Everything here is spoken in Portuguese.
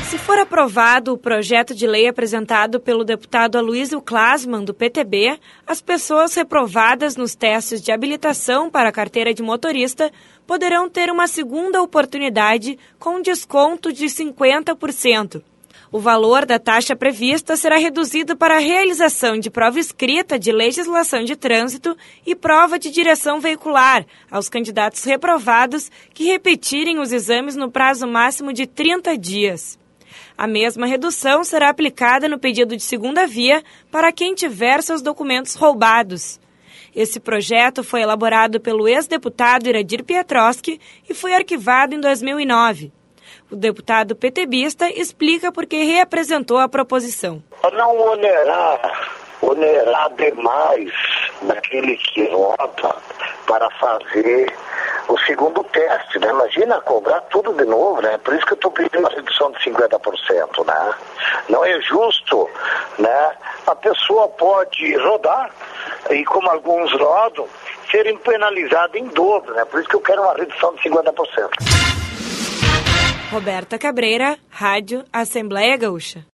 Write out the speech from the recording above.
Se for aprovado o projeto de lei apresentado pelo deputado Aloysio Klasman, do PTB, as pessoas reprovadas nos testes de habilitação para a carteira de motorista poderão ter uma segunda oportunidade com desconto de 50%. O valor da taxa prevista será reduzido para a realização de prova escrita de legislação de trânsito e prova de direção veicular aos candidatos reprovados que repetirem os exames no prazo máximo de 30 dias. A mesma redução será aplicada no pedido de segunda via para quem tiver seus documentos roubados. Esse projeto foi elaborado pelo ex-deputado Iradir Pietroski e foi arquivado em 2009. O deputado PTBista explica por que reapresentou a proposição. Para não onerar demais daquele que vota para fazer o segundo teste, né? Imagina cobrar tudo de novo, né? Por isso que eu estou pedindo uma redução de 50%, né? Não é justo, né? A pessoa pode rodar e, como alguns rodam, serem penalizados em dobro, né? Por isso que eu quero uma redução de 50%. Roberta Cabreira, Rádio Assembleia Gaúcha.